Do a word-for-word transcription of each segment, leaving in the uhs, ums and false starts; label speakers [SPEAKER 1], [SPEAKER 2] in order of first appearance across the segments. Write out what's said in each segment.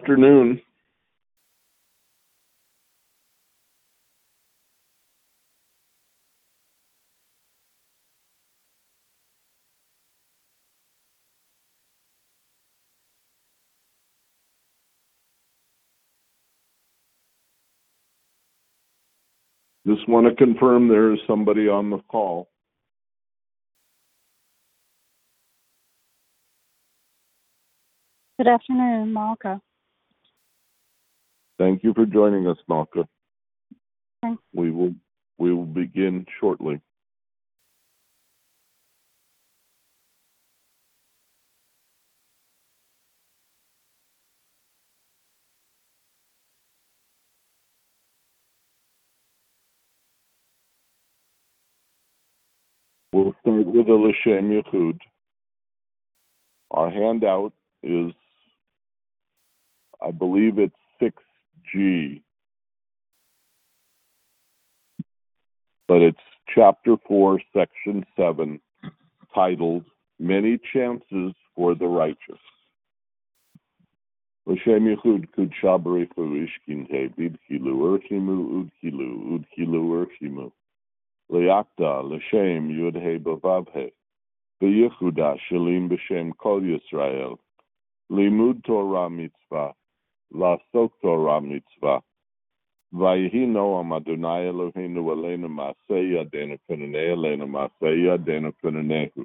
[SPEAKER 1] afternoon. Just want to confirm there is somebody on the call.
[SPEAKER 2] Good afternoon, Malka.
[SPEAKER 1] Thank you for joining us, Malka.
[SPEAKER 2] Thanks.
[SPEAKER 1] We will we will begin shortly. We'll start with a L'Shem Yichud. Our handout is, I believe it's six G, but it's chapter four, section seven, titled Many Chances for the Righteous. L'Shem Yichud Kudsha B'Rechu Ishkinte Bidchilu Urchimu Udchilu Udchilu Urchimu Leakta L'Shem Yudhe Bavavhe B'Yehuda Shalim B'Shem Kol Yisrael Limud Torah Mitzvah Lasok Torah Mitzvah Vayehi Noam Adonai Eloheinu Aleinu Masei Yadenu Kunanei Aleinu Masei Yadenu Kunanehu.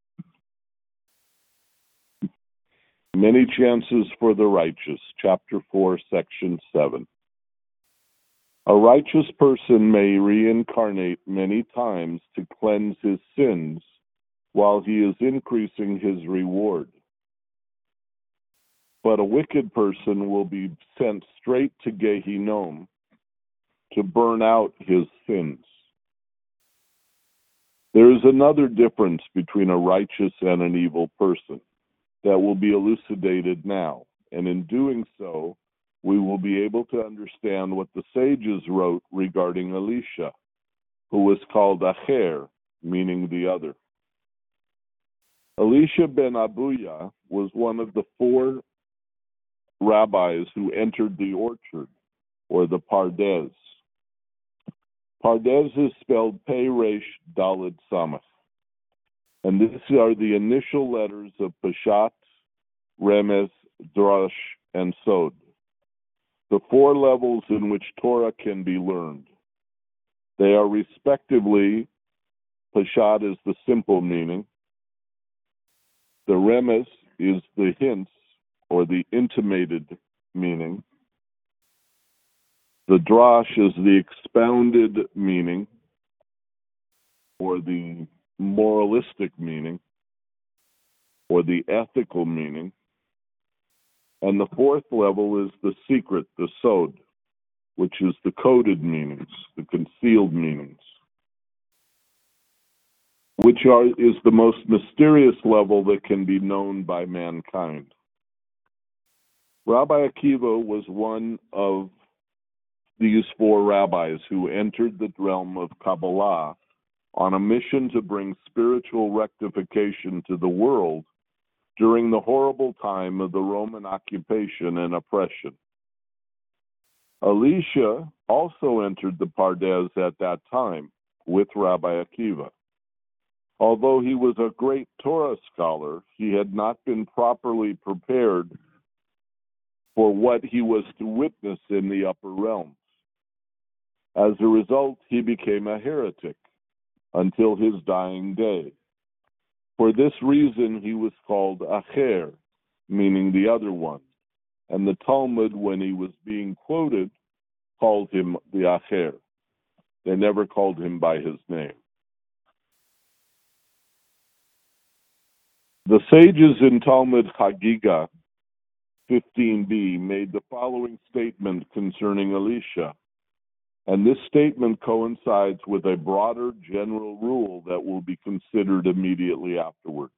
[SPEAKER 1] Many Chances for the Righteous, chapter four, section seven. A righteous person may reincarnate many times to cleanse his sins while he is increasing his reward. But a wicked person will be sent straight to Gehinnom to burn out his sins. There is another difference between a righteous and an evil person that will be elucidated now, and in doing so, we will be able to understand what the sages wrote regarding Elisha, who was called Acher, meaning the other. Elisha ben Abuya was one of the four rabbis who entered the orchard, or the Pardes. Pardes is spelled Pei Resh Daled Samach, and these are the initial letters of Peshat, Remez, Drash, and Sod, the four levels in which Torah can be learned. They are respectively, Peshat is the simple meaning, the Remez is the hints or the intimated meaning, the Drash is the expounded meaning or the moralistic meaning or the ethical meaning, and the fourth level is the secret, the Sod, which is the coded meanings, the concealed meanings, which are is the most mysterious level that can be known by mankind. Rabbi Akiva was one of these four rabbis who entered the realm of Kabbalah on a mission to bring spiritual rectification to the world during the horrible time of the Roman occupation and oppression. Elisha also entered the Pardes at that time with Rabbi Akiva. Although he was a great Torah scholar, he had not been properly prepared for what he was to witness in the upper realms. As a result, he became a heretic until his dying day. For this reason, he was called Acher, meaning the other one. And the Talmud, when he was being quoted, called him the Acher. They never called him by his name. The sages in Talmud Chagiga fifteen b made the following statement concerning Elisha, and this statement coincides with a broader general rule that will be considered immediately afterwards.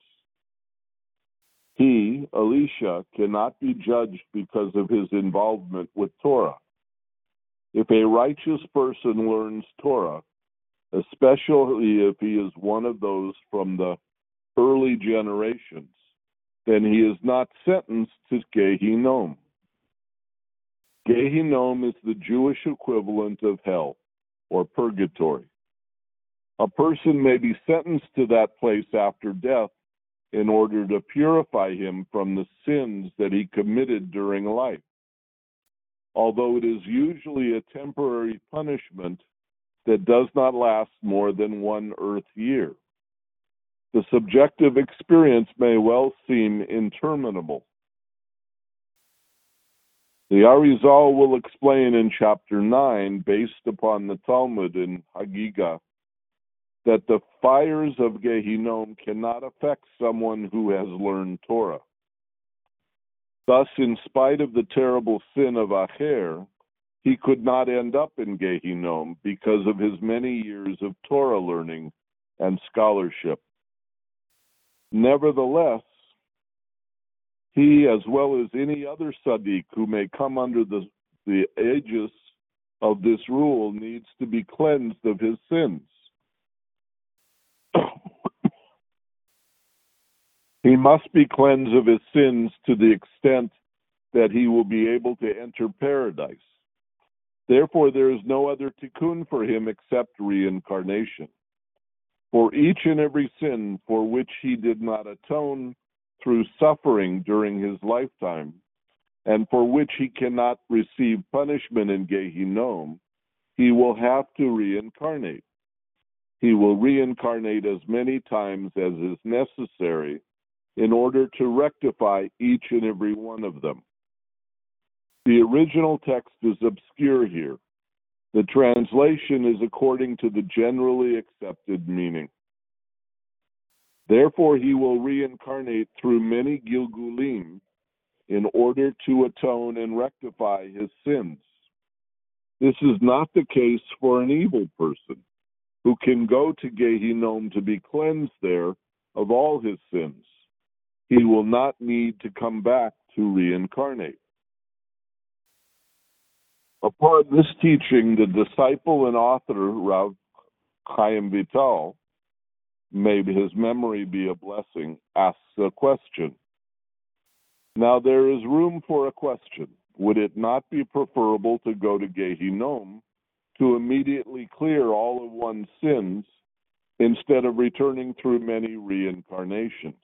[SPEAKER 1] He, Elisha, cannot be judged because of his involvement with Torah. If a righteous person learns Torah, especially if he is one of those from the early generations, then he is not sentenced to Gehinnom. Gehinnom is the Jewish equivalent of hell, or purgatory. A person may be sentenced to that place after death in order to purify him from the sins that he committed during life. Although it is usually a temporary punishment that does not last more than one earth year. The subjective experience may well seem interminable. The Arizal will explain in chapter nine, based upon the Talmud in Hagigah, that the fires of Gehinnom cannot affect someone who has learned Torah. Thus, in spite of the terrible sin of Acher, he could not end up in Gehinnom because of his many years of Torah learning and scholarship. Nevertheless, he, as well as any other tzaddik who may come under the, the aegis of this rule, needs to be cleansed of his sins. He must be cleansed of his sins to the extent that he will be able to enter paradise. Therefore, there is no other tikkun for him except reincarnation. For each and every sin for which he did not atone through suffering during his lifetime, and for which he cannot receive punishment in Gehinnom, he will have to reincarnate. He will reincarnate as many times as is necessary in order to rectify each and every one of them. The original text is obscure here. The translation is according to the generally accepted meaning. Therefore, he will reincarnate through many Gilgulim in order to atone and rectify his sins. This is not the case for an evil person who can go to Gehinnom to be cleansed there of all his sins. He will not need to come back to reincarnate. Upon this teaching, the disciple and author, Rav Chaim Vital, may his memory be a blessing, asks a question. Now there is room for a question. Would it not be preferable to go to Gehinnom to immediately clear all of one's sins instead of returning through many reincarnations?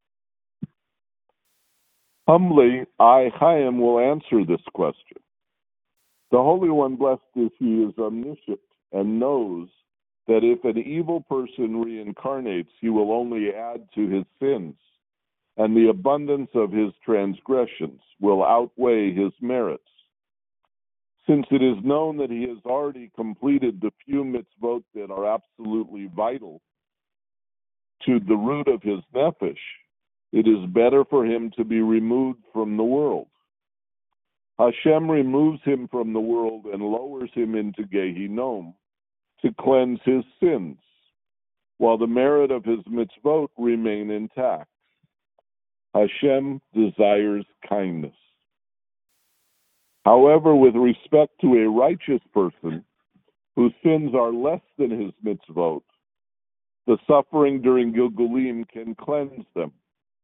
[SPEAKER 1] Humbly, I, Chaim, will answer this question. The Holy One, blessed is He, is omniscient and knows that if an evil person reincarnates, he will only add to his sins, and the abundance of his transgressions will outweigh his merits. Since it is known that he has already completed the few mitzvot that are absolutely vital to the root of his nefesh, it is better for him to be removed from the world. Hashem removes him from the world and lowers him into Gehinnom to cleanse his sins, while the merit of his mitzvot remain intact. Hashem desires kindness. However, with respect to a righteous person whose sins are less than his mitzvot, the suffering during Gilgulim can cleanse them.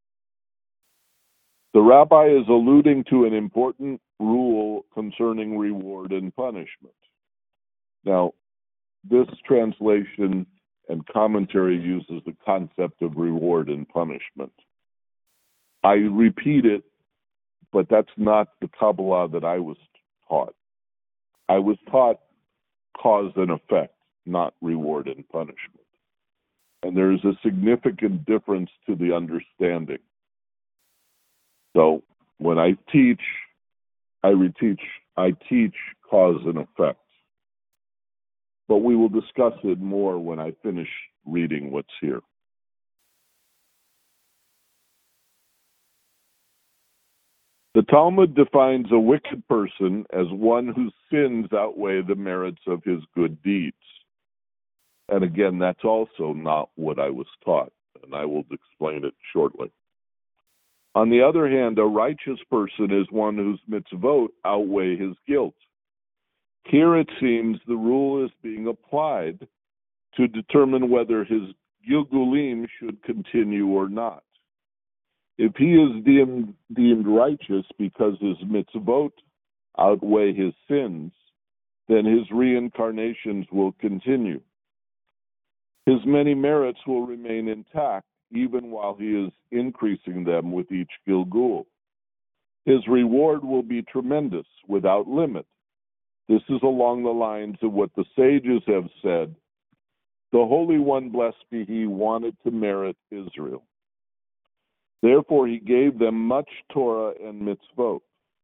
[SPEAKER 1] The rabbi is alluding to an important rule concerning reward and punishment. Now, this translation and commentary uses the concept of reward and punishment. I repeat it, but that's not the Kabbalah that I was taught. I was taught cause and effect, not reward and punishment. And there is a significant difference to the understanding. So when I teach, I reteach, I teach cause and effect. But we will discuss it more when I finish reading what's here. The Talmud defines a wicked person as one whose sins outweigh the merits of his good deeds. And again, that's also not what I was taught, and I will explain it shortly. On the other hand, a righteous person is one whose mitzvot outweigh his guilt. Here it seems the rule is being applied to determine whether his Gilgulim should continue or not. If he is deemed, deemed righteous because his mitzvot outweigh his sins, then his reincarnations will continue. His many merits will remain intact even while he is increasing them with each Gilgul. His reward will be tremendous, without limit. This is along the lines of what the sages have said. The Holy One, blessed be He, wanted to merit Israel. Therefore, He gave them much Torah and mitzvot.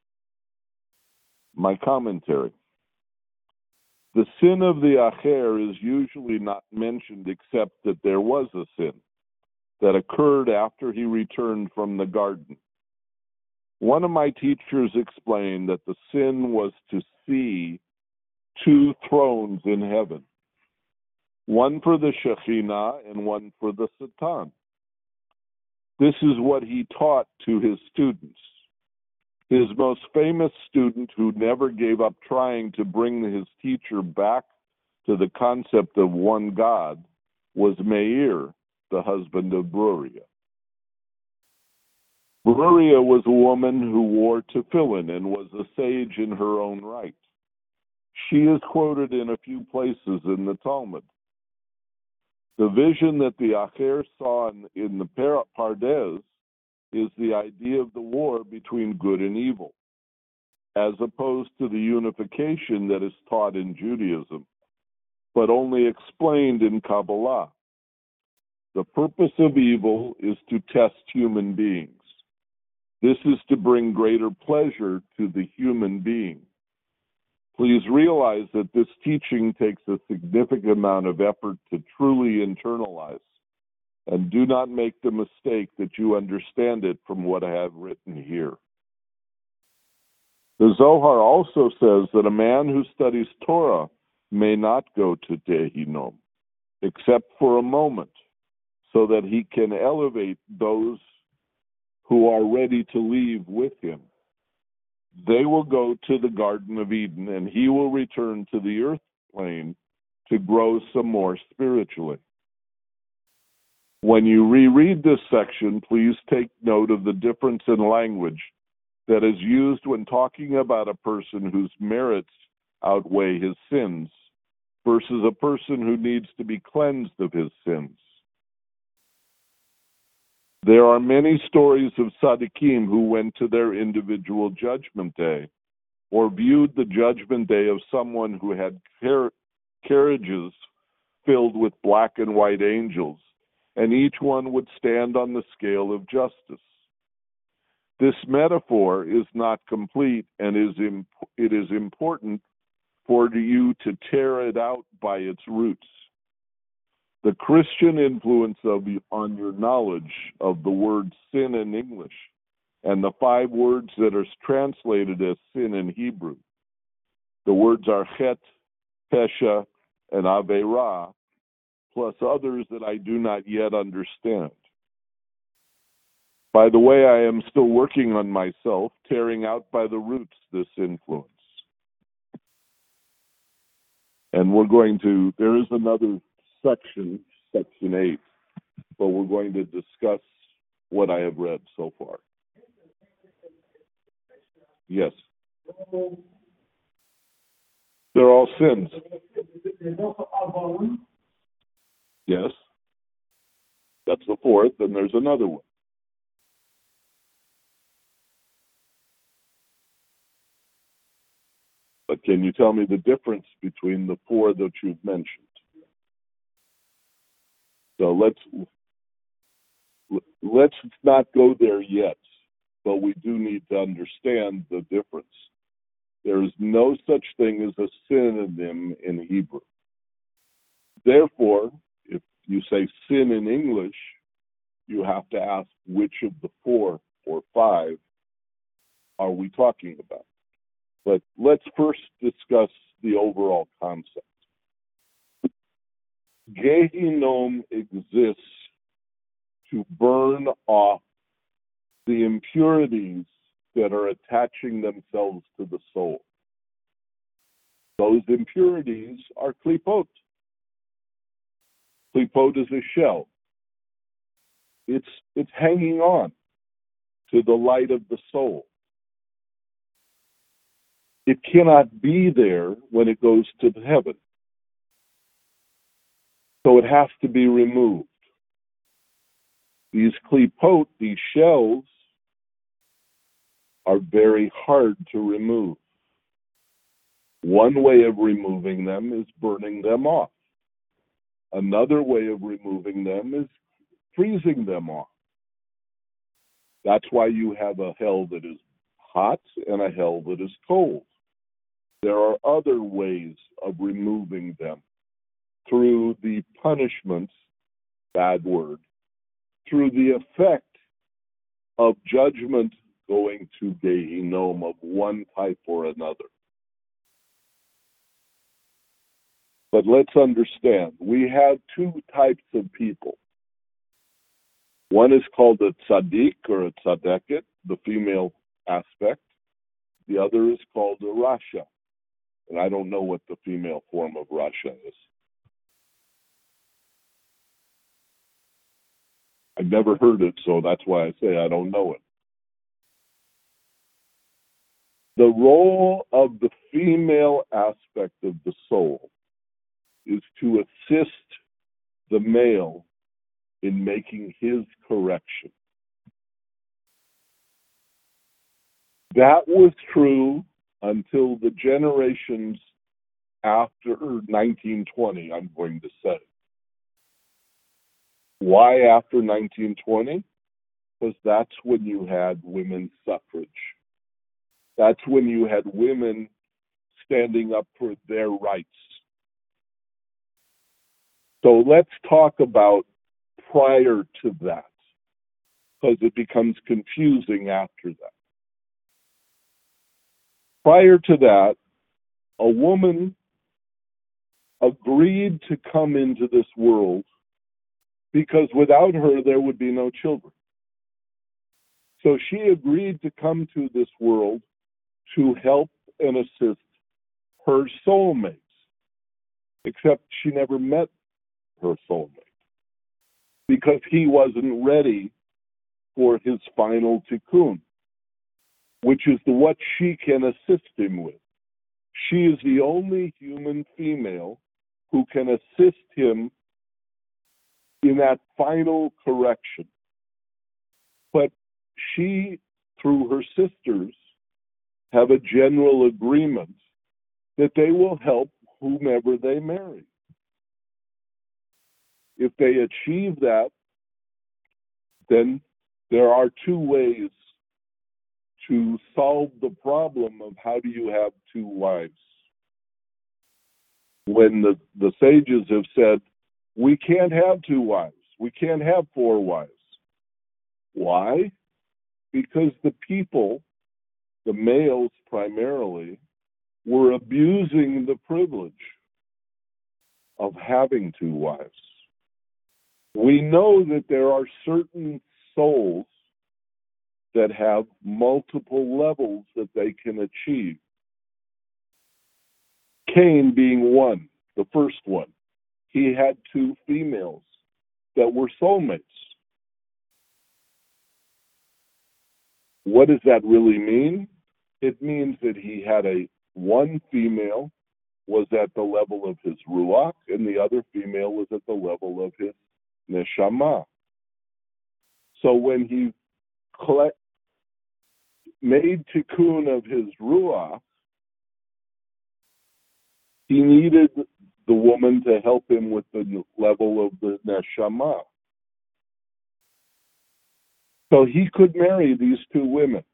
[SPEAKER 1] My commentary. The sin of the Acher is usually not mentioned except that there was a sin that occurred after he returned from the garden. One of my teachers explained that the sin was to see two thrones in heaven, one for the Shekhinah and one for the Satan. This is what he taught to his students. His most famous student, who never gave up trying to bring his teacher back to the concept of one God, was Meir, the husband of Bruria. Bruria was a woman who wore tefillin and was a sage in her own right. She is quoted in a few places in the Talmud. The vision that the Acher saw in, in the Pardes is the idea of the war between good and evil, as opposed to the unification that is taught in Judaism, but only explained in Kabbalah. The purpose of evil is to test human beings. This is to bring greater pleasure to the human being. Please realize that this teaching takes a significant amount of effort to truly internalize, and do not make the mistake that you understand it from what I have written here. The Zohar also says that a man who studies Torah may not go to Gehinnom, except for a moment, so that he can elevate those who are ready to leave with him. They will go to the Garden of Eden, and he will return to the earth plane to grow some more spiritually. When you reread this section, please take note of the difference in language that is used when talking about a person whose merits outweigh his sins versus a person who needs to be cleansed of his sins. There are many stories of tzaddikim who went to their individual judgment day or viewed the judgment day of someone who had car- carriages filled with black and white angels, and each one would stand on the scale of justice. This metaphor is not complete, and is imp- it is important for you to tear it out by its roots. The Christian influence of you, on your knowledge of the word sin in English and the five words that are translated as sin in Hebrew. The words are chet, pesha, and averah, plus others that I do not yet understand. By the way, I am still working on myself, tearing out by the roots this influence. And we're going to, there is another section, section eight, but we're going to discuss what I have read so far. Yes. They're all sins. Yes. That's the fourth, and there's another one. But can you tell me the difference between the four that you've mentioned? So let's let's not go there yet, but we do need to understand the difference. There is no such thing as a synonym in Hebrew. Therefore, if you say sin in English, you have to ask which of the four or five are we talking about. But let's first discuss the overall concept. Gehinnom exists to burn off the impurities that are attaching themselves to the soul. Those impurities are klipot. Klipot is a shell. It's, it's hanging on to the light of the soul. It cannot be there when it goes to heaven. So it has to be removed. These klipot, these shells, are very hard to remove. One way of removing them is burning them off. Another way of removing them is freezing them off. That's why you have a hell that is hot and a hell that is cold. There are other ways of removing them through the punishments, bad word, through the effect of judgment going to Gehinnom of one type or another. But let's understand, we have two types of people. One is called a tzaddik or a tzadeket, the female aspect. The other is called a rasha. And I don't know what the female form of rasha is. I've never heard it, so that's why I say I don't know it. The role of the female aspect of the soul is to assist the male in making his correction. That was true until the generations after nineteen twenty, I'm going to say. Why after nineteen twenty? Because that's when you had women's suffrage. That's when you had women standing up for their rights. So let's talk about prior to that, because it becomes confusing after that. Prior to that, a woman agreed to come into this world because without her, there would be no children. So she agreed to come to this world to help and assist her soulmates, except she never met her soulmate because he wasn't ready for his final tikkun, which is the, what she can assist him with. She is the only human female who can assist him in that final correction. But she, through her sisters, have a general agreement that they will help whomever they marry. If they achieve that, then there are two ways to solve the problem of how do you have two wives. When the, the sages have said, we can't have two wives, we can't have four wives. Why? Because the people, the males primarily, were abusing the privilege of having two wives. We know that there are certain souls that have multiple levels that they can achieve. Cain being one, the first one. He had two females that were soulmates. What does that really mean? It means that he had a one female was at the level of his ruach, and the other female was at the level of his neshama. So when he collect, made tikkun of his ruach, he needed the woman to help him with the level of the neshama. So he could marry these two women.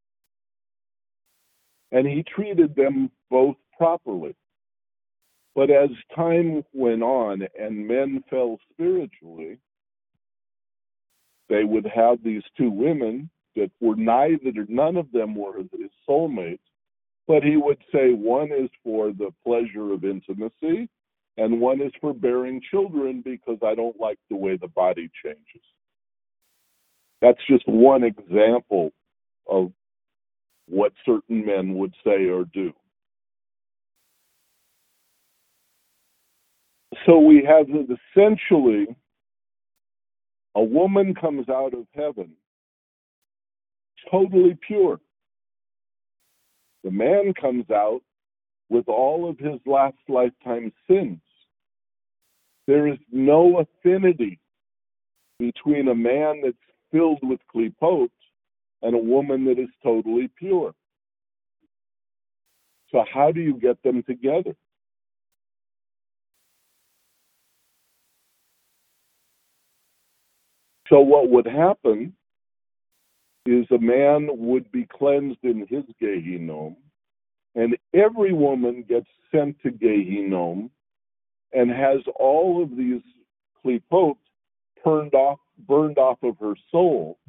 [SPEAKER 1] And he treated them both properly. But as time went on and men fell spiritually, they would have these two women that were neither, none of them were his soulmates, but he would say one is for the pleasure of intimacy and one is for bearing children because I don't like the way the body changes. That's just one example of what certain men would say or do. So we have essentially a woman comes out of heaven totally pure. The man comes out with all of his last lifetime's sins. There is no affinity between a man that's filled with klipot and a woman that is totally pure. So how do you get them together? So what would happen is a man would be cleansed in his Gehinom, and every woman gets sent to Gehinom and has all of these klipot turned off, burned off of her soul,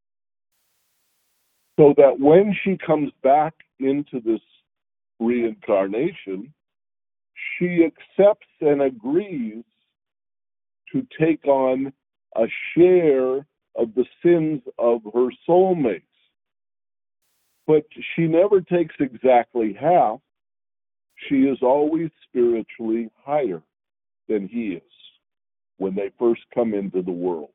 [SPEAKER 1] so that when she comes back into this reincarnation, she accepts and agrees to take on a share of the sins of her soulmates. But she never takes exactly half. She is always spiritually higher than he is when they first come into the world.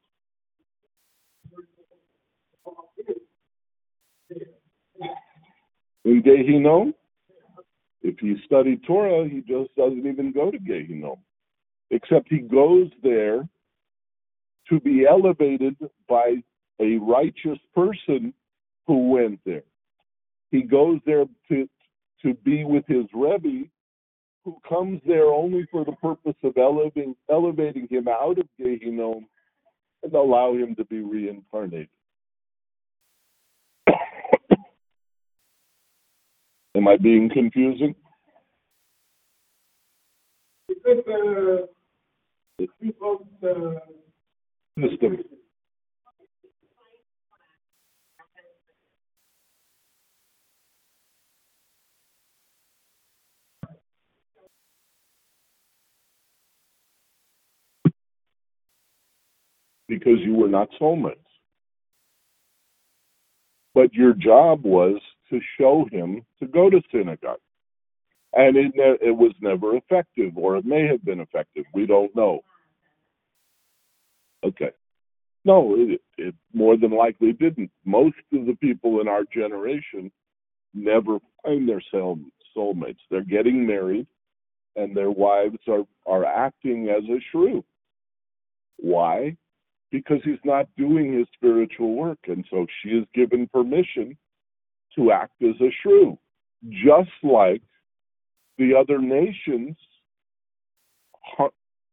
[SPEAKER 1] In Gehinom, if he studied Torah, he just doesn't even go to Gehinom, except he goes there to be elevated by a righteous person who went there. He goes there to, to be with his Rebbe, who comes there only for the purpose of elevating, elevating him out of Gehinom and allow him to be reincarnated. Am I being confusing?
[SPEAKER 3] Because uh, the people uh,
[SPEAKER 1] System. Because you were not soulmates. But your job was to show him to go to synagogue. And it, ne- it was never effective, or it may have been effective. We don't know. Okay. No, it, it more than likely didn't. Most of the people in our generation never find their soul, soulmates. They're getting married, and their wives are, are acting as a shrew. Why? Because he's not doing his spiritual work, and so she is given permission to act as a shrew, just like the other nations ha-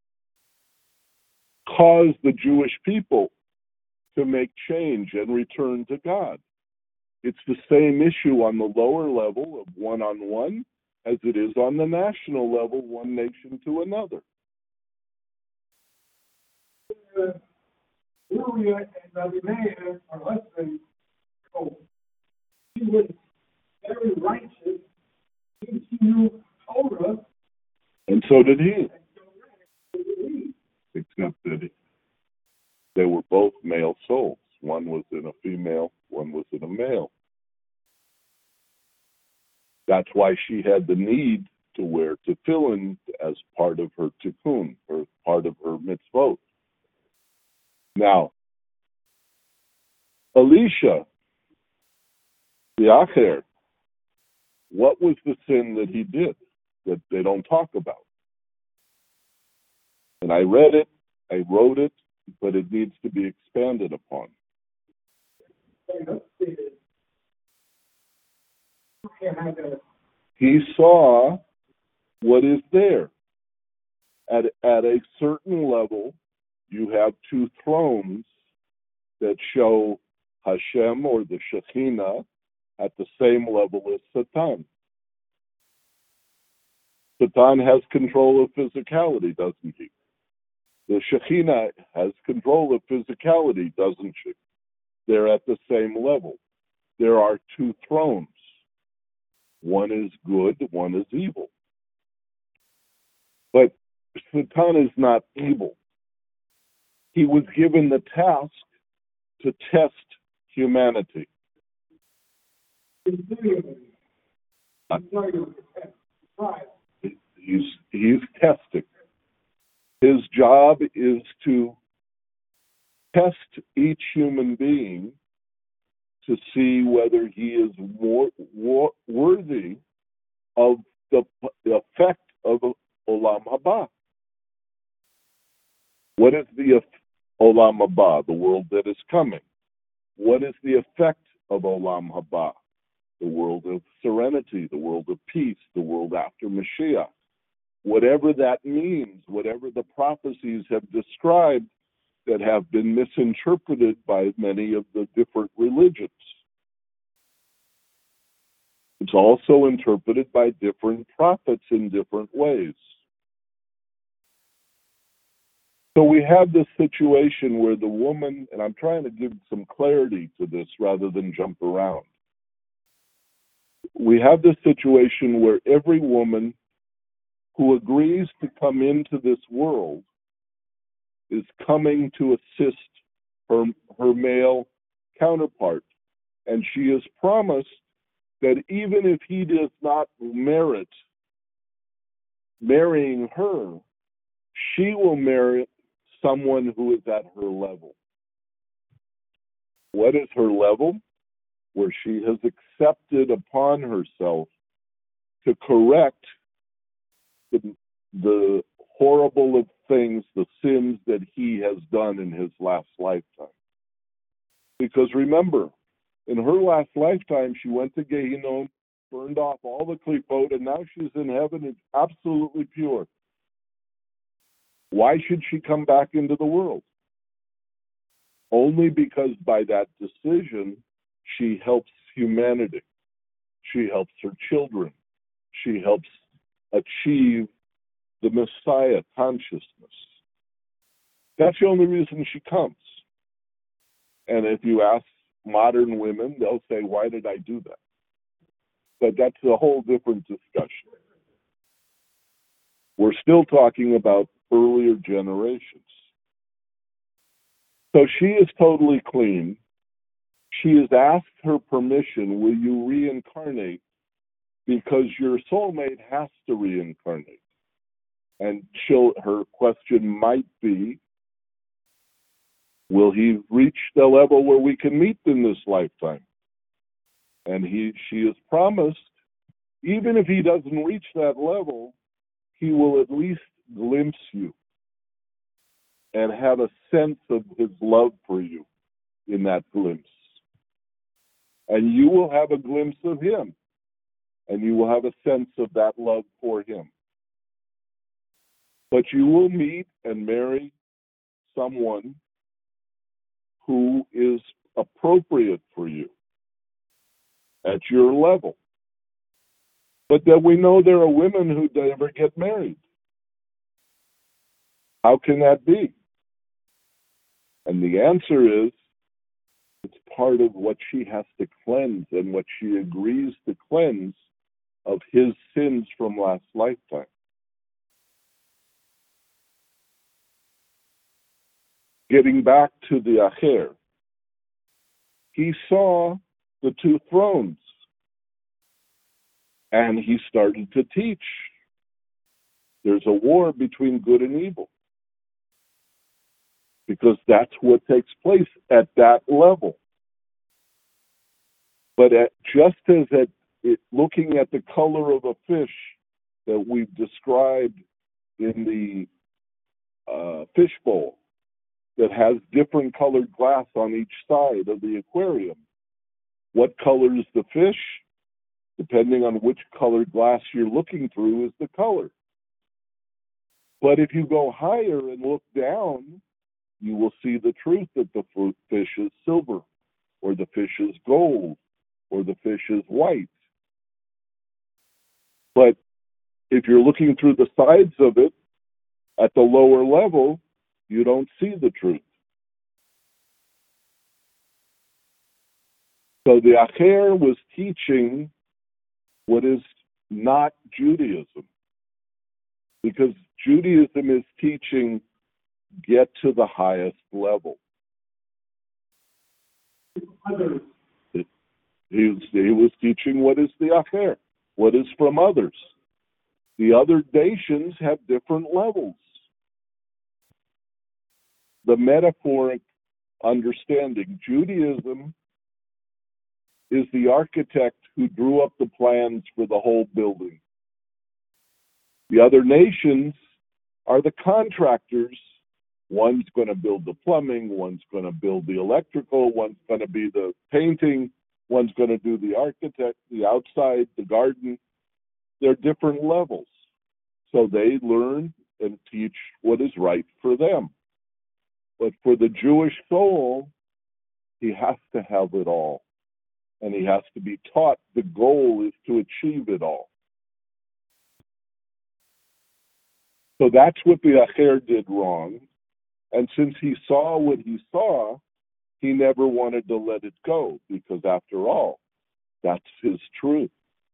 [SPEAKER 1] caused the Jewish people to make change and return to God. It's the same issue on the lower level of one-on-one as it is on the national level, one nation to another.
[SPEAKER 3] uh, Uriah and Abimelech are husbands. So he was very righteous. He knew Torah.
[SPEAKER 1] And so did he,
[SPEAKER 3] And so did he.
[SPEAKER 1] except that he, they were both male souls. One was in a female, one was in a male. That's why she had the need to wear tefillin as part of her tikkun, or part of her mitzvot. Now, Elisha, the Acher, what was the sin that he did that they don't talk about? And I read it, I wrote it, but it needs to be expanded upon. He saw what is there. At, at a certain level, you have two thrones that show Hashem, or the Shekhinah, at the same level as Satan. Satan has control of physicality, doesn't he? The Shekhinah has control of physicality, doesn't she? They're at the same level. There are two thrones. One is good, one is evil. But Satan is not evil. He was given the task to test humanity. He's, he's testing. His job is to test each human being to see whether he is more, more worthy of the, the effect of Olam Haba. What is the Olam Haba, the world that is coming? What is the effect of Olam Haba, the world of serenity, the world of peace, the world after Mashiach? Whatever that means, whatever the prophecies have described that have been misinterpreted by many of the different religions. It's also interpreted by different prophets in different ways. So we have this situation where the woman, and I'm trying to give some clarity to this rather than jump around. We have this situation where every woman who agrees to come into this world is coming to assist her, her male counterpart. And she is promised that even if he does not merit marrying her, she will marry someone who is at her level. What is her level? Where she has accepted upon herself to correct the, the horrible of things, the sins that he has done in his last lifetime. Because remember, in her last lifetime, she went to Gehinnom, burned off all the klipot, and now she's in heaven. It's absolutely pure. Why should she come back into the world? Only because by that decision, she helps humanity. She helps her children. She helps achieve the Messiah consciousness. That's the only reason she comes. And if you ask modern women, they'll say, why did I do that? But that's a whole different discussion. We're still talking about earlier generations. So she is totally clean. She has asked her permission, will you reincarnate? Because your soulmate has to reincarnate. And she'll, her question might be, will he reach the level where we can meet in this lifetime? And he, she is promised, even if he doesn't reach that level, he will at least glimpse you and have a sense of his love for you in that glimpse. And you will have a glimpse of him, and you will have a sense of that love for him. But you will meet and marry someone who is appropriate for you at your level. But then we know there are women who never get married. How can that be? And the answer is, it's part of what she has to cleanse and what she agrees to cleanse of his sins from last lifetime. Getting back to the Acher, he saw the two thrones and he started to teach. There's a war between good and evil because that's what takes place at that level. But at, just as at it, looking at the color of a fish that we've described in the uh, fishbowl that has different colored glass on each side of the aquarium, what color is the fish? Depending on which colored glass you're looking through is the color. But if you go higher and look down, you will see the truth that the fish is silver, or the fish is gold, or the fish is white. But if you're looking through the sides of it, at the lower level, you don't see the truth. So the Acher was teaching what is not Judaism. Because Judaism is teaching, get to the highest level.
[SPEAKER 3] Others.
[SPEAKER 1] It, he, was, he was teaching what is the Acher, what is from others. The other nations have different levels. The metaphoric understanding, Judaism is the architect who drew up the plans for the whole building. The other nations are the contractors. One's going to build the plumbing, one's going to build the electrical, one's going to be the painting, one's going to do the architect, the outside, the garden. They're different levels. So they learn and teach what is right for them. But for the Jewish soul, he has to have it all. And he has to be taught the goal is to achieve it all. So that's what the Acher did wrong. And since he saw what he saw, he never wanted to let it go, because after all, that's his truth.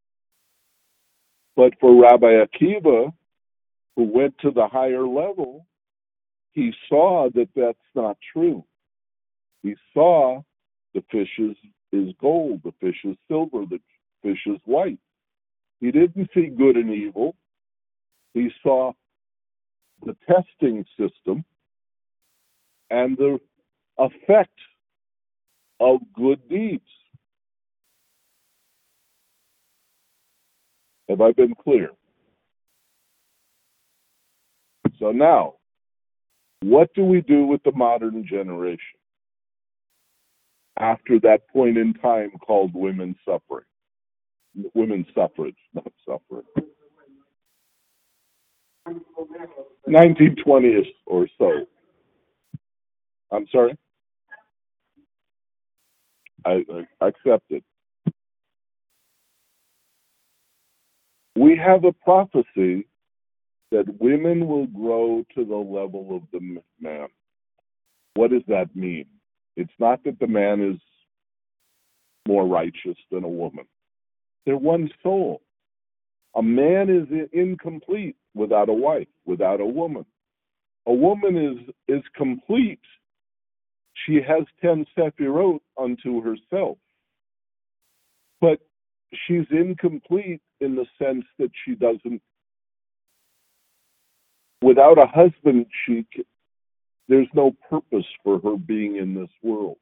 [SPEAKER 1] But for Rabbi Akiva, who went to the higher level, he saw that that's not true. He saw the fish is, is gold, the fish is silver, the fish is white. He didn't see good and evil. He saw the testing system and the effect of good deeds. Have I been clear? So now, what do we do with the modern generation after that point in time called women's suffrage? Women's suffrage, not suffrage. nineteen twenty-ish or so. I'm sorry? I, I accept it. We have a prophecy that women will grow to the level of the man. What does that mean? It's not that the man is more righteous than a woman. They're one soul. A man is incomplete without a wife, without a woman. A woman is, is complete. She has ten sefirot unto herself. But she's incomplete in the sense that she doesn't, without a husband, she, there's no purpose for her being in this world.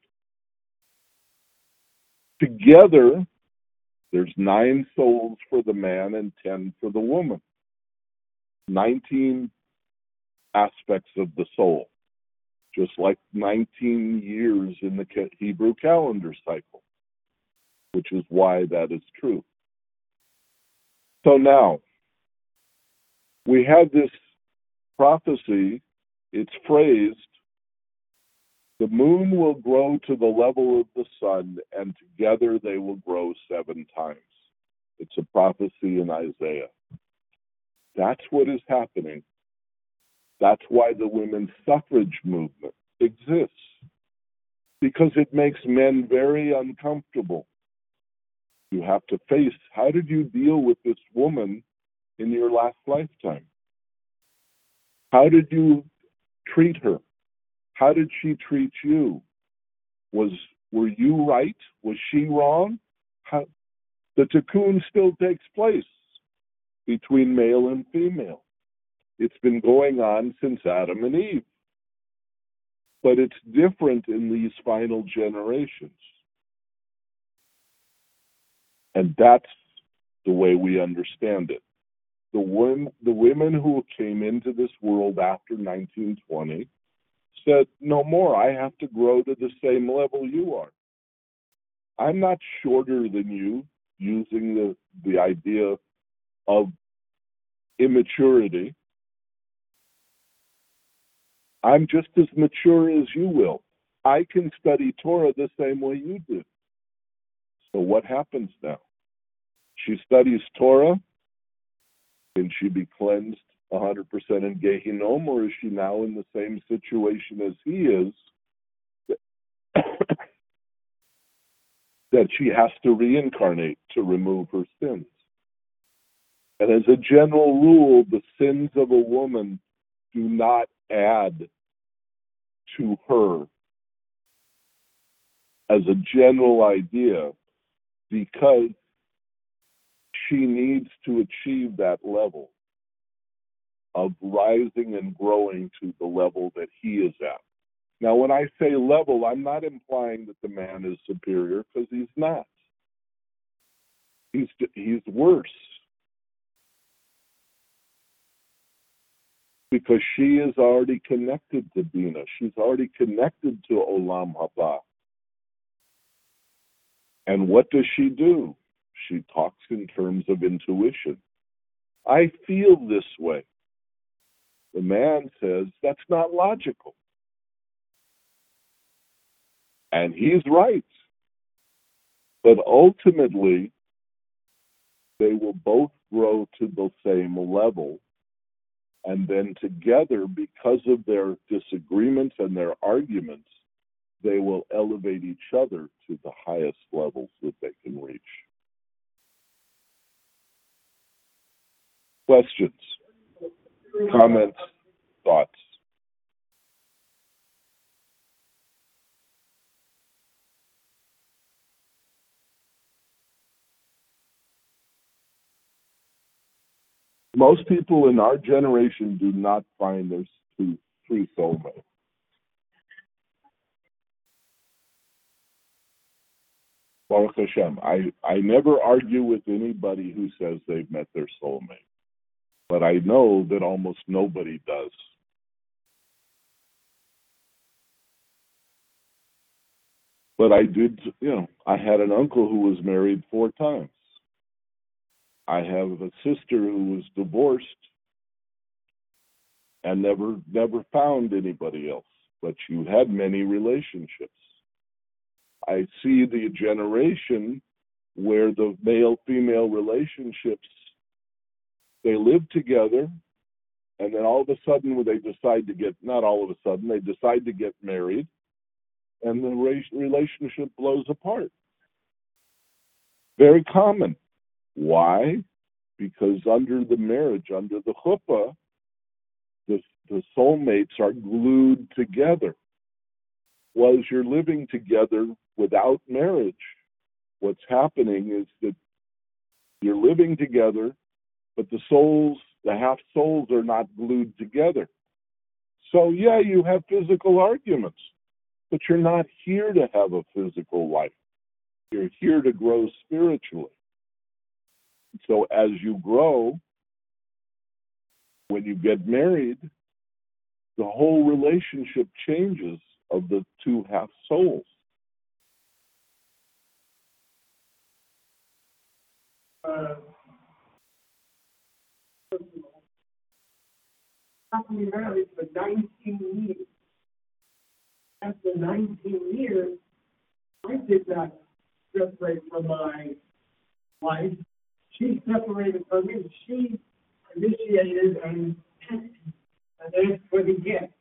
[SPEAKER 1] Together, there's nine souls for the man and ten for the woman. nineteen aspects of the soul, just like nineteen years in the Hebrew calendar cycle, which is why that is true. So now, we have this prophecy, it's phrased, the moon will grow to the level of the sun, and together they will grow seven times. It's a prophecy in Isaiah. That's what is happening. That's why the women's suffrage movement exists, because it makes men very uncomfortable. You have to face, how did you deal with this woman in your last lifetime? How did you treat her? How did she treat you? Was were you right? Was she wrong? How, the tikkun still takes place between male and female. It's been going on since Adam and Eve. But it's different in these final generations. And that's the way we understand it. The, women, the women who came into this world after nineteen twenty said, no more, I have to grow to the same level you are. I'm not shorter than you, using the, the idea of immaturity. I'm just as mature as you will. I can study Torah the same way you do. So what happens now? She studies Torah. Can she be cleansed one hundred percent in Gehinom, or is she now in the same situation as he is, that she has to reincarnate to remove her sins? And as a general rule, the sins of a woman do not add to her as a general idea, because she needs to achieve that level of rising and growing to the level that he is at. Now, when I say level, I'm not implying that the man is superior, because he's not. He's he's worse because she is already connected to Bina. She's already connected to Olam Haba. And what does she do? She talks in terms of intuition. I feel this way. The man says, that's not logical. And he's right. But ultimately, they will both grow to the same level. And then together, because of their disagreements and their arguments, they will elevate each other to the highest levels that they can reach. Questions, comments, thoughts? Most people in our generation do not find their true, true soulmate. Baruch Hashem, I, I never argue with anybody who says they've met their soulmate. But I know that almost nobody does. But I did, you know, I had an uncle who was married four times. I have a sister who was divorced and never never found anybody else, but she had many relationships. I see the generation where the male-female relationships, they live together, and then all of a sudden when they decide to get, not all of a sudden, they decide to get married, and the relationship blows apart. Very common. Why? Because under the marriage, under the chuppah, the, the soulmates are glued together. Well, as you're living together without marriage, what's happening is that you're living together, but the souls, the half souls are not glued together. So yeah, you have physical arguments, but you're not here to have a physical life. You're here to grow spiritually. So as you grow, when you get married, the whole relationship changes of the two half souls.
[SPEAKER 3] Uh, I've been married for nineteen years. After nineteen years, I did not separate from my wife. She separated from me. She initiated and, and asked for the gift.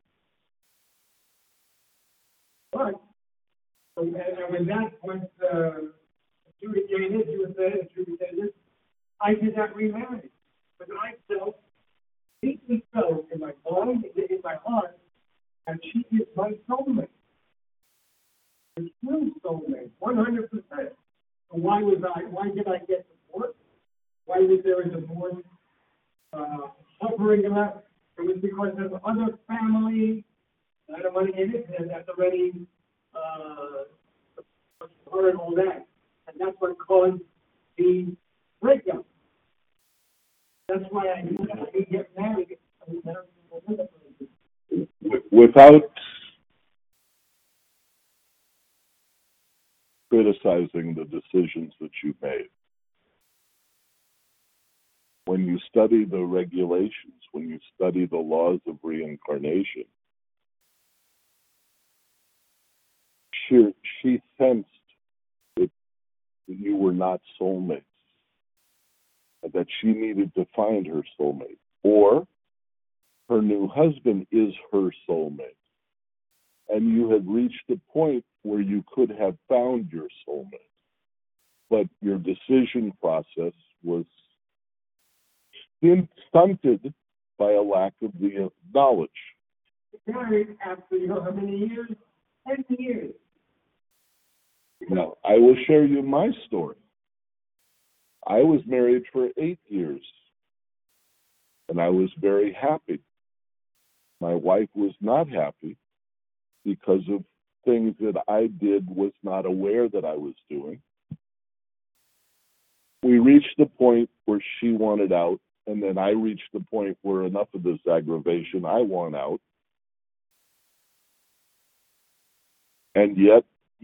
[SPEAKER 3] But, and when that went, uh, adjudicated, you would say, adjudicated, I did not remarry. But I felt, deeply felt in my mind, in my heart, that she is my soulmate. The true soulmate, one hundred percent. So why was I, why did I get divorced? Why was there a divorce uh, suffering about? It was because of other family. I don't want to get into it. That's already uh, heard all that, and that's what caused the breakup. That's why I didn't get married.
[SPEAKER 1] Without criticizing the decisions that you made, when you study the regulations, when you study the laws of reincarnation, she, she sensed that you were not soulmates, and that she needed to find her soulmate, or her new husband is her soulmate. And you had reached a point where you could have found your soulmate, but your decision process was stunted by a lack of the knowledge.
[SPEAKER 3] Married after, you know how many years? Ten years.
[SPEAKER 1] Now, I will share you my story. I was married for eight years, and I was very happy. My wife was not happy because of things that I did, was not aware that I was doing. We reached the point where she wanted out, and then I reached the point where enough of this aggravation, I want out. And yet,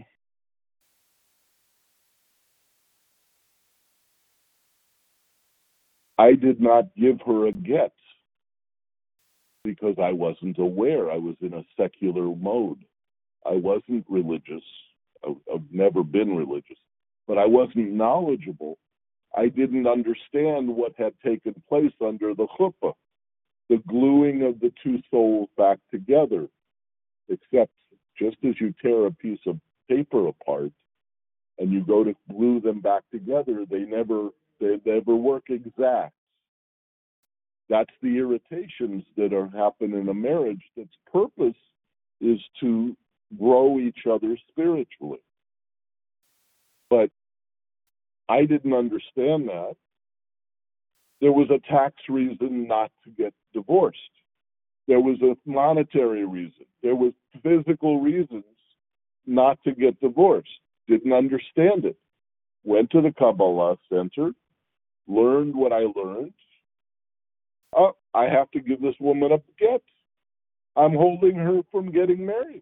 [SPEAKER 1] I did not give her a get because I wasn't aware. I was in a secular mode. I wasn't religious. I've never been religious, but I wasn't knowledgeable. I didn't understand what had taken place under the chuppah, the gluing of the two souls back together, except just as you tear a piece of paper apart and you go to glue them back together, they never they never work exact. That's the irritations that are happen in a marriage. That's purpose is to grow each other spiritually. But I didn't understand that. There was a tax reason not to get divorced. There was a monetary reason. There was physical reasons not to get divorced. Didn't understand it. Went to the Kabbalah Center, learned what I learned. Oh, I have to give this woman a get. I'm holding her from getting married.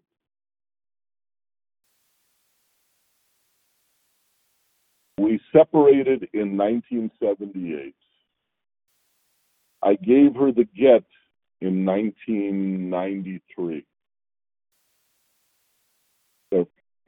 [SPEAKER 1] We separated in nineteen seventy-eight. I gave her the get in nineteen ninety-three. So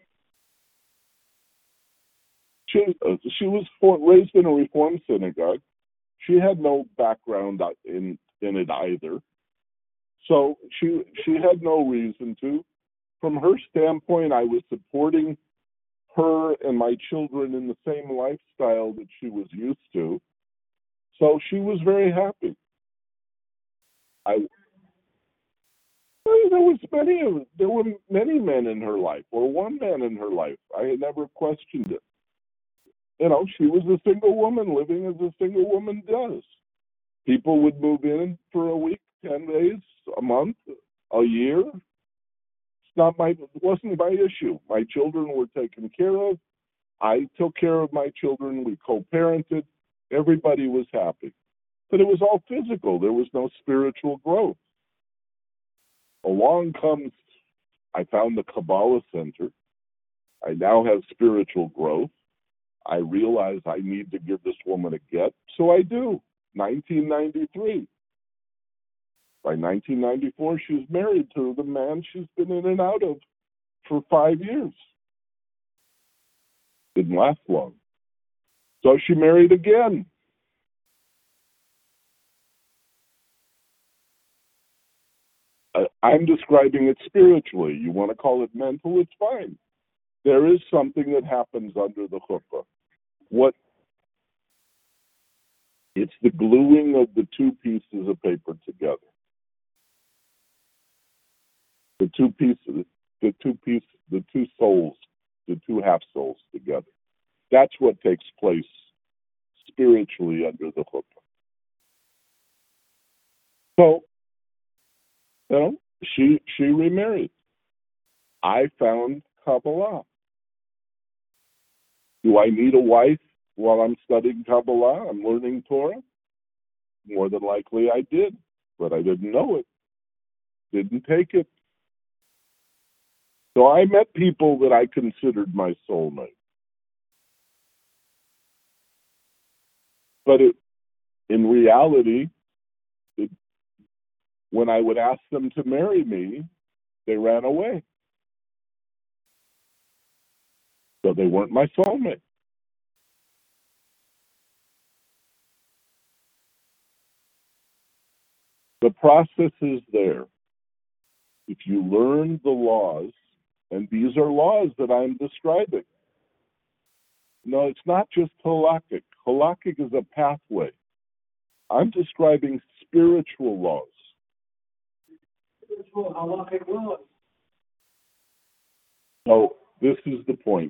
[SPEAKER 1] she, uh, she was for, raised in a Reform synagogue. She had no background in, in it either. So she she had no reason to. From her standpoint, I was supporting her and my children in the same lifestyle that she was used to. So she was very happy. I there was many there were many men in her life, or one man in her life. I had never questioned it. You know, she was a single woman living as a single woman does. People would move in for a week, ten days, a month, a year. It's not my, it wasn't my issue. My children were taken care of. I took care of my children. We co-parented. Everybody was happy. But it was all physical. There was no spiritual growth. Along comes, I found the Kabbalah Center. I now have spiritual growth. I realize I need to give this woman a get, so I do. nineteen ninety-three. By nineteen ninety-four, she's married to the man she's been in and out of for five years. Didn't last long. So she married again. I'm describing it spiritually. You want to call it mental, it's fine. There is something that happens under the chuppah. What? It's the gluing of the two pieces of paper together. The two pieces, the two pieces, the two souls, the two half souls together. That's what takes place spiritually under the chuppah. So, you know, she she remarried. I found Kabbalah. Do I need a wife while I'm studying Kabbalah? I'm learning Torah? More than likely I did, but I didn't know it. Didn't take it. So I met people that I considered my soulmate. But it, in reality, it, when I would ask them to marry me, they ran away. So they weren't my soulmate. The process is there. If you learn the laws, and these are laws that I'm describing. No, it's not just halakhic. Halakhic is a pathway. I'm describing spiritual laws.
[SPEAKER 3] Spiritual halakhic laws.
[SPEAKER 1] So this is the point.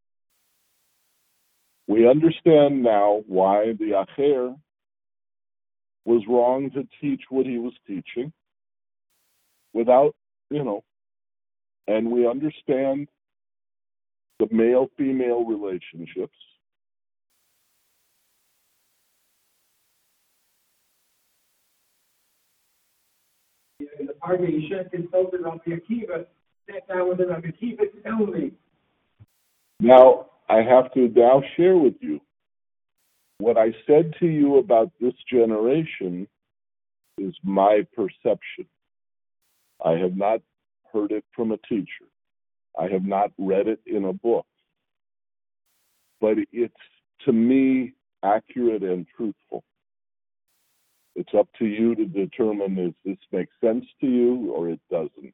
[SPEAKER 1] We understand now why the Acher was wrong to teach what he was teaching without, you know, and we understand the male-female relationships.
[SPEAKER 3] Arnisha consulted Rabbi Akiva, sat down with Rabbi Akiva, tell me.
[SPEAKER 1] Now, I have to now share with you what I said to you about this generation is my perception. I have not heard it from a teacher. I have not read it in a book. But it's, to me, accurate and truthful. It's up to you to determine if this makes sense to you or it doesn't.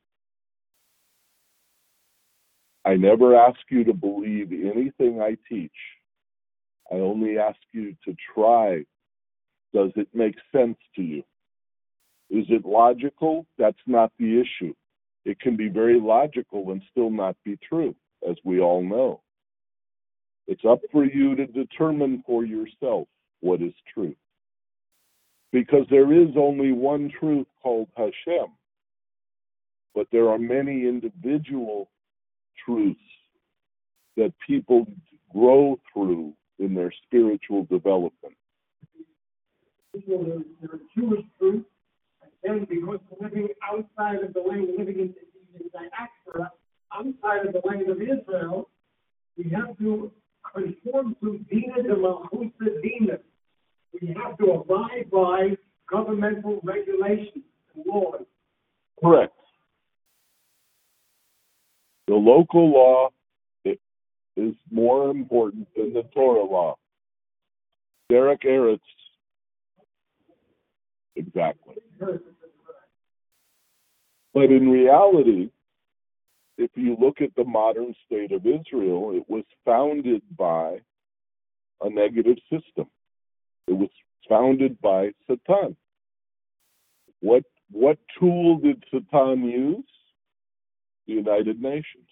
[SPEAKER 1] I never ask you to believe anything I teach. I only ask you to try. Does it make sense to you? Is it logical? That's not the issue. It can be very logical and still not be true, as we all know. It's up for you to determine for yourself what is true. Because there is only one truth called Hashem, but there are many individual truths that people grow through in their spiritual development.
[SPEAKER 3] There are Jewish truths, and then because we're living outside of the land, living in the diaspora, outside of the land of Israel, we have to conform to Dina de Malchut Dina. We have to abide by governmental regulations and laws.
[SPEAKER 1] Correct. The local law is more important than the Torah law. Derek Eretz. Exactly. But in reality, if you look at the modern state of Israel, it was founded by a negative system. It was founded by Satan. What what tool did Satan use? The United Nations.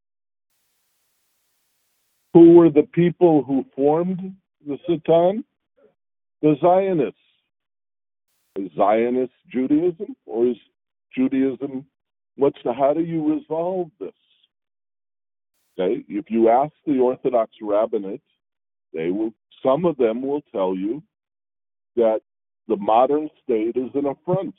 [SPEAKER 1] Who were the people who formed the Satan? The Zionists. Is Zionist Judaism, or is Judaism? What's the? How do you resolve this? Okay, if you ask the Orthodox rabbinate, they will. Some of them will tell you that the modern state is an affront.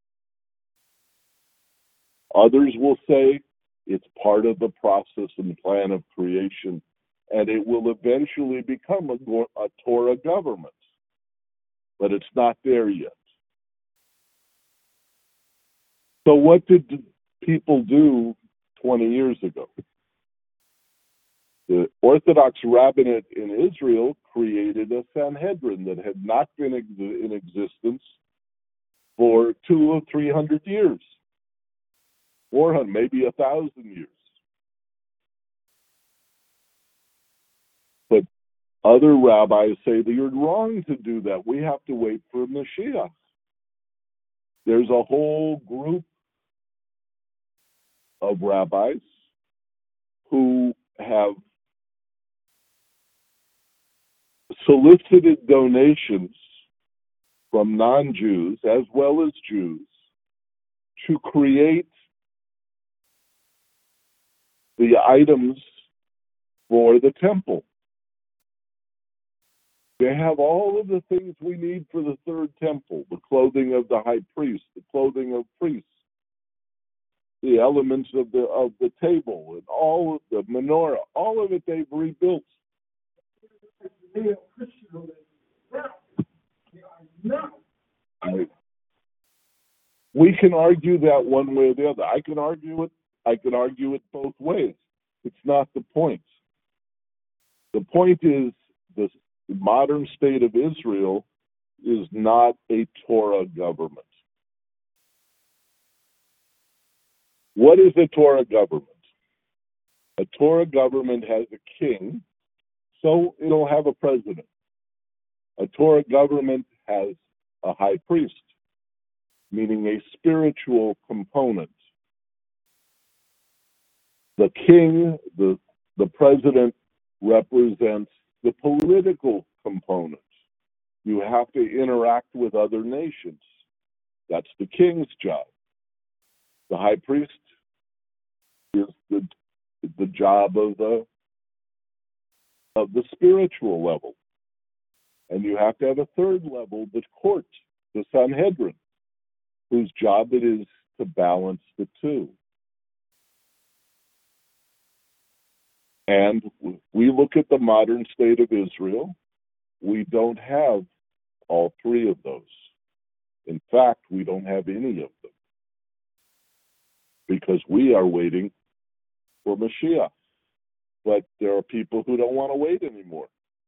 [SPEAKER 1] Others will say it's part of the process and plan of creation, and it will eventually become a, a Torah government. But it's not there yet. So what did people do twenty years ago? The Orthodox rabbinate in Israel created a Sanhedrin that had not been ex- in existence for two or three hundred years, four hundred, maybe a thousand years. But other rabbis say that you're wrong to do that. We have to wait for Mashiach. There's a whole group of rabbis who have solicited donations from non-Jews as well as Jews to create the items for the temple. They have all of the things we need for the third temple, the clothing of the high priest, the clothing of priests, the elements of the of the table, and all of the menorah, all of it they've rebuilt. I, we can argue that one way or the other. I can argue it. I can argue it both ways. It's not the point. The point is the modern state of Israel is not a Torah government. What is a Torah government? A Torah government has a king, so it'll have a president. A Torah government has a high priest, meaning a spiritual component. The king, the, the president, represents the political component. You have to interact with other nations. That's the king's job. The high priest is the the job of the of the spiritual level. And you have to have a third level, the court, the Sanhedrin, whose job it is to balance the two. And we look at the modern state of Israel, we don't have all three of those. In fact, we don't have any of them because we are waiting for Mashiach. But there are people who don't want to wait anymore.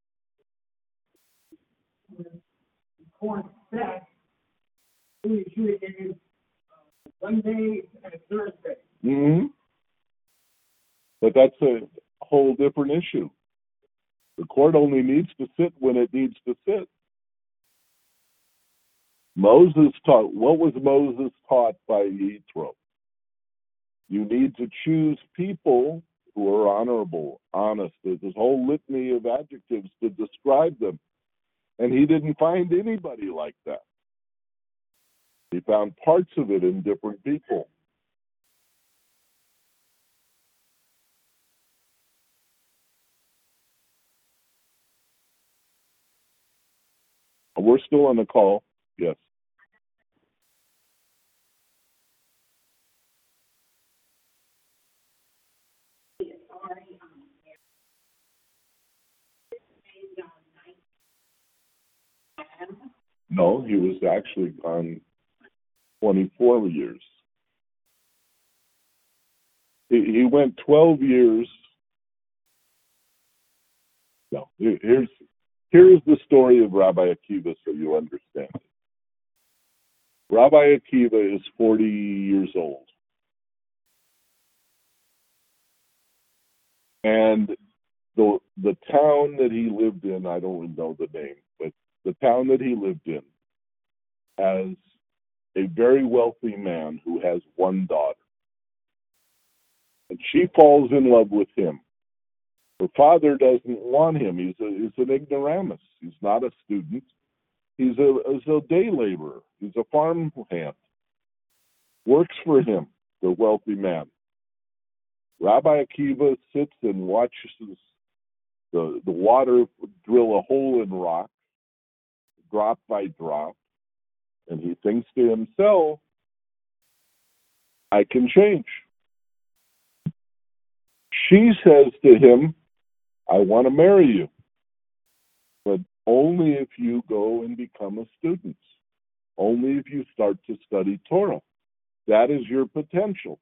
[SPEAKER 3] Corn set, we shoot it in Monday and Thursday.
[SPEAKER 1] Mm-hmm. But that's a whole different issue. The court only needs to sit when it needs to sit. Moses taught, what was Moses taught by Yitro? You need to choose people who are honorable, honest. There's this whole litany of adjectives to describe them. And he didn't find anybody like that. He found parts of it in different people. We're still on the call. Yes. No, he was actually gone twenty-four years. He, he went twelve years. No, here's here's the story of Rabbi Akiva so you understand it. Rabbi Akiva is forty years old. And the the town that he lived in, I don't know the name, but the town that he lived in has a very wealthy man who has one daughter. And she falls in love with him. Her father doesn't want him. He's, a, he's an ignoramus. He's not a student. He's a, he's a day laborer. He's a farm hand. Works for him, the wealthy man. Rabbi Akiva sits and watches the, the water drill a hole in rock, drop by drop, and he thinks to himself, I can change. She says to him, I want to marry you, but only if you go and become a student. Only if you start to study Torah. That is your potential.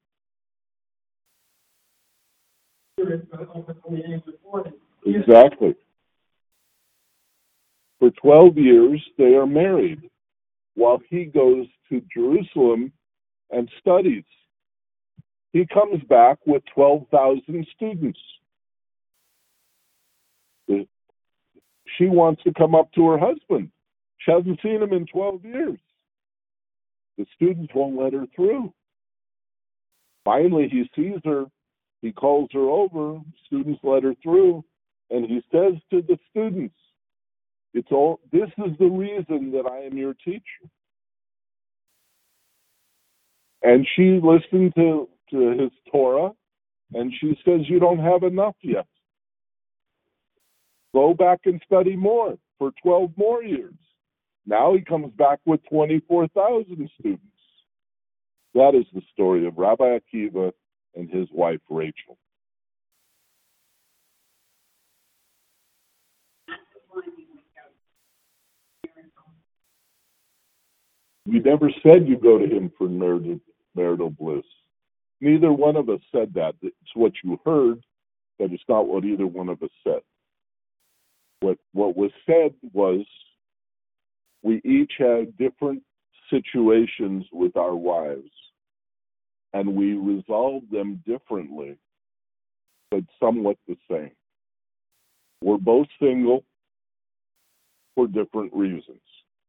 [SPEAKER 1] Exactly. For twelve years, they are married while he goes to Jerusalem and studies. He comes back with twelve thousand students. She wants to come up to her husband. She hasn't seen him in twelve years. The students won't let her through. Finally, he sees her. He calls her over. Students let her through. And he says to the students, "It's all. This is the reason that I am your teacher." And she listened to, to his Torah, and she says, "You don't have enough yet. Go back and study more for twelve more years." Now he comes back with twenty-four thousand students. That is the story of Rabbi Akiva and his wife, Rachel. We never said you go to him for marital, marital bliss. Neither one of us said that. It's what you heard, but it's not what either one of us said. What what was said was we each had different situations with our wives, and we resolved them differently, but somewhat the same. We're both single for different reasons.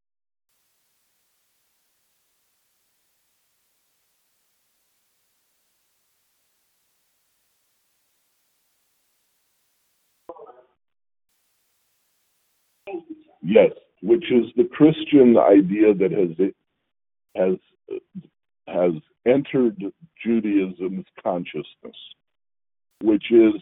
[SPEAKER 1] Yes, which is the Christian idea that has has has entered Judaism's consciousness, which is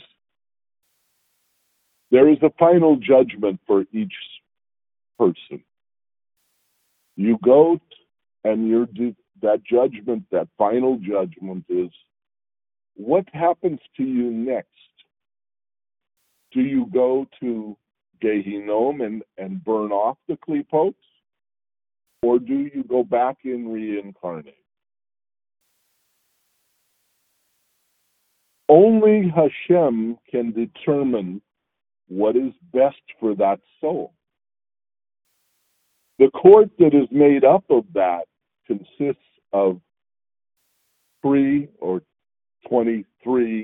[SPEAKER 1] there is a final judgment for each person. You go and you're de- that judgment, that final judgment is, what happens to you next? Do you go to Gehinnom and, and burn off the klipot? Or do you go back and reincarnate? Only Hashem can determine what is best for that soul. The court that is made up of that consists of three or twenty-three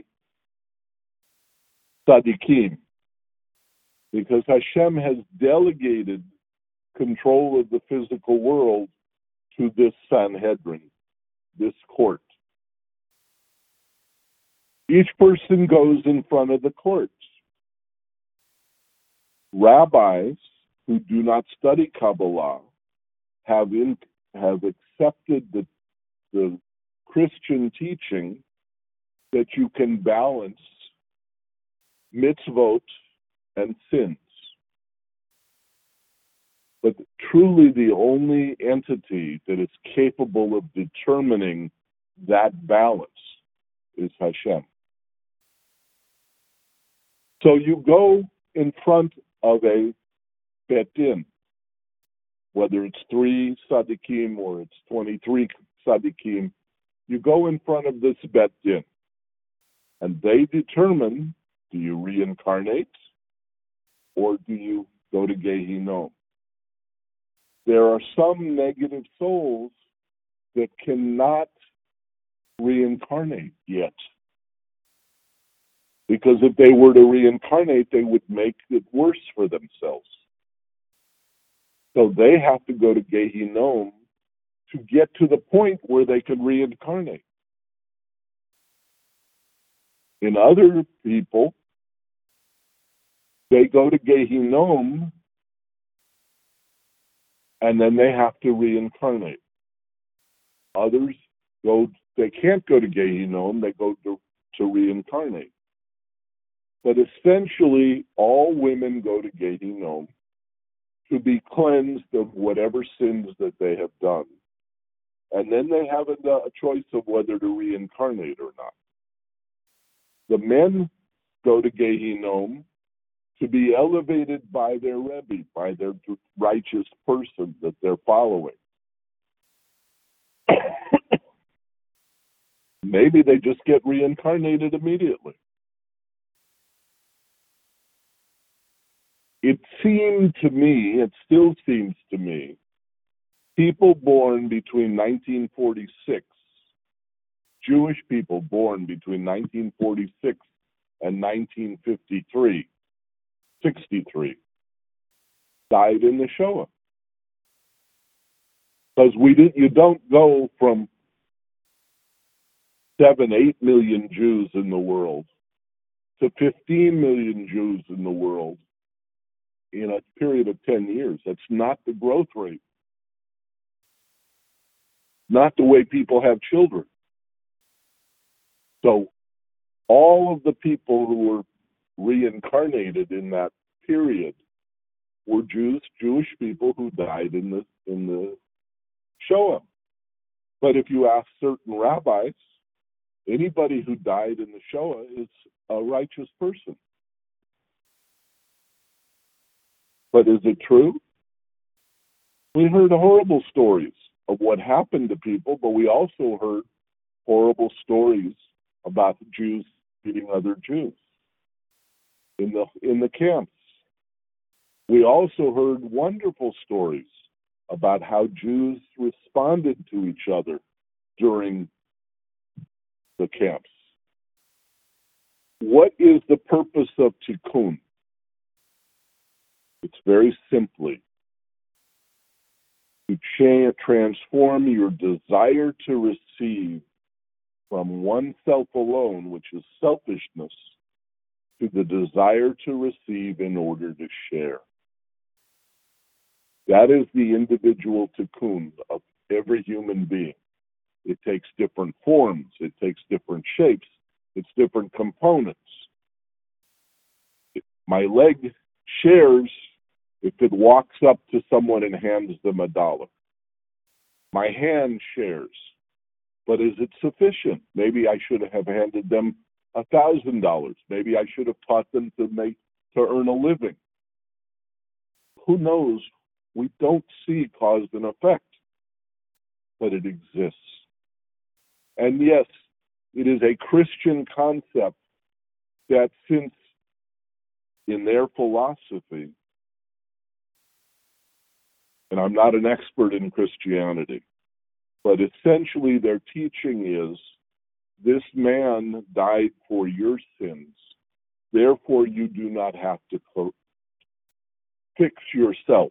[SPEAKER 1] tzaddikim, because Hashem has delegated control of the physical world to this Sanhedrin, this court. Each person goes in front of the court. Rabbis who do not study Kabbalah have in, have accepted the, the Christian teaching that you can balance mitzvot and sins. But truly the only entity that is capable of determining that balance is Hashem. So you go in front of a Bet Din, whether it's three tzaddikim or it's twenty-three tzaddikim, you go in front of this Bet Din, and they determine, do you reincarnate or do you go to Gehinnom? There are some negative souls that cannot reincarnate yet. Because if they were to reincarnate, they would make it worse for themselves. So they have to go to Gehinnom to get to the point where they can reincarnate. In other people, they go to Gehinnom and then they have to reincarnate. Others go, they can't go to Gehinnom, they go to, to reincarnate. But essentially, all women go to Gehinnom to be cleansed of whatever sins that they have done. And then they have a, a choice of whether to reincarnate or not. The men go to Gehinnom to be elevated by their Rebbe, by their righteous person that they're following. Maybe they just get reincarnated immediately. It seemed to me, it still seems to me, people born between nineteen forty-six, Jewish people born between nineteen forty-six and nineteen fifty-three, sixty-three, died in the Shoah. Because we did, you don't go from seven, eight million Jews in the world to fifteen million Jews in the world in a period of ten years. That's not the growth rate. Not the way people have children. So all of the people who were reincarnated in that period were Jews, Jewish people who died in the in the Shoah. But if you ask certain rabbis, anybody who died in the Shoah is a righteous person. But is it true? We heard horrible stories of what happened to people, but we also heard horrible stories about Jews treating other Jews in the in the camps. We also heard wonderful stories about how Jews responded to each other during the camps. What is the purpose of Tikkun? It's very simply to change, transform your desire to receive from oneself alone, which is selfishness, to the desire to receive in order to share. That is the individual tikkun of every human being. It takes different forms, it takes different shapes, it's different components. My leg shares if it walks up to someone and hands them a dollar. My hand shares. But is it sufficient? Maybe I should have handed them a thousand dollars. Maybe I should have taught them to make to earn a living. Who knows? We don't see cause and effect, but it exists. And yes, it is a Christian concept that since in their philosophy, and I'm not an expert in Christianity, but essentially their teaching is this man died for your sins, therefore you do not have to co- fix yourself.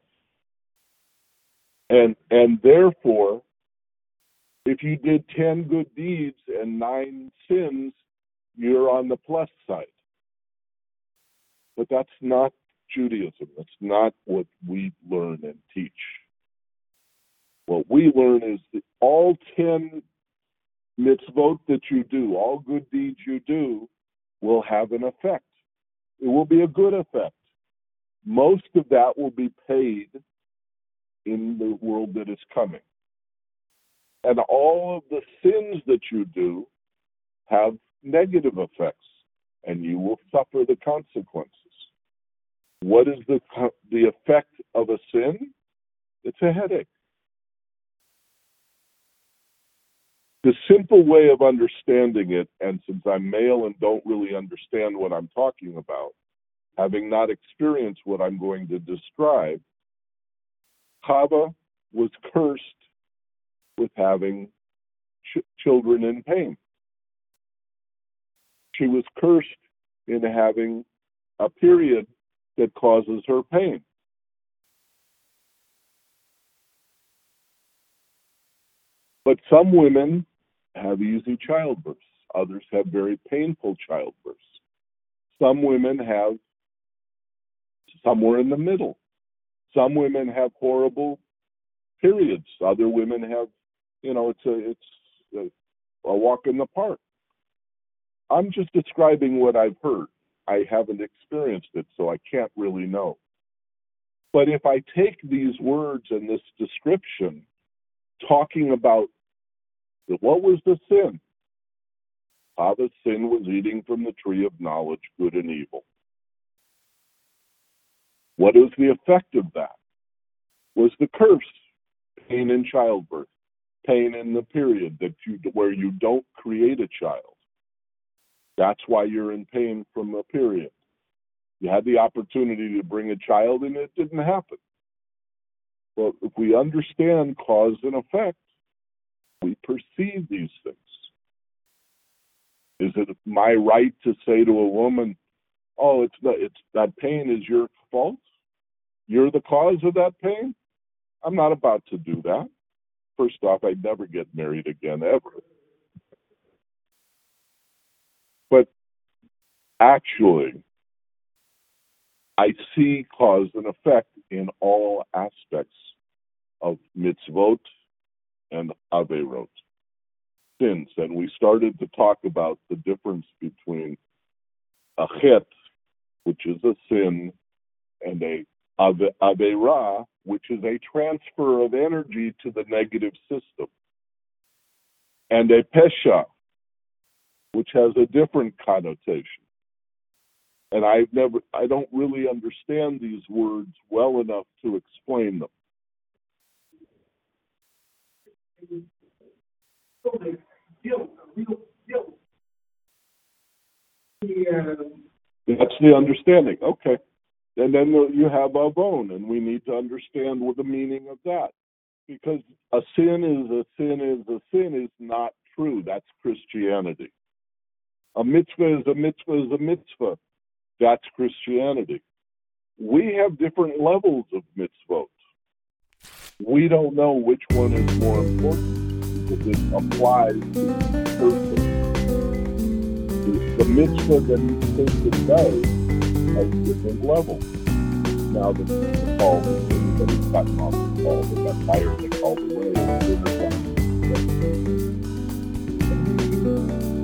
[SPEAKER 1] And and therefore, if you did ten good deeds and nine sins, you're on the plus side. But that's not Judaism. That's not what we learn and teach. What we learn is that all ten mitzvot that you do, all good deeds you do, will have an effect. It will be a good effect. Most of that will be paid in the world that is coming. And all of the sins that you do have negative effects, and you will suffer the consequences. What is the the effect of a sin? It's a headache. The simple way of understanding it, and since I'm male and don't really understand what I'm talking about, having not experienced what I'm going to describe, Chava was cursed with having ch- children in pain. She was cursed in having a period that causes her pain. But some women have easy childbirths. Others have very painful childbirths. Some women have somewhere in the middle. Some women have horrible periods. Other women have, you know, it's a it's a, a walk in the park. I'm just describing what I've heard. I haven't experienced it, so I can't really know. But if I take these words and this description, talking about what was the sin? Chava's sin was eating from the tree of knowledge, good and evil. What is the effect of that? Was the curse pain in childbirth, pain in the period that you where you don't create a child. That's why you're in pain from a period. You had the opportunity to bring a child and it didn't happen. Well, if we understand cause and effect, we perceive these things. Is it my right to say to a woman, oh, it's the, it's that pain is your fault? You're the cause of that pain? I'm not about to do that. First off, I'd never get married again, ever. But actually, I see cause and effect in all aspects of mitzvot and averot, sins. And we started to talk about the difference between a chet, which is a sin, and a averah, which is a transfer of energy to the negative system, and a pesha, which has a different connotation. And I've never, I don't really understand these words well enough to explain them.
[SPEAKER 3] So like guilt, a real guilt. The, uh,
[SPEAKER 1] That's the understanding. Okay. And then you have avon, and we need to understand what the meaning of that. Because a sin is a sin is a sin is not true. That's Christianity. A mitzvah is a mitzvah is a mitzvah. That's Christianity. We have different levels of mitzvot. We don't know which one is more important because it applies to each person. The, the mitzvah that each person does has different levels. Now the, the call is everybody's gotten off the call, they got tired, they called away.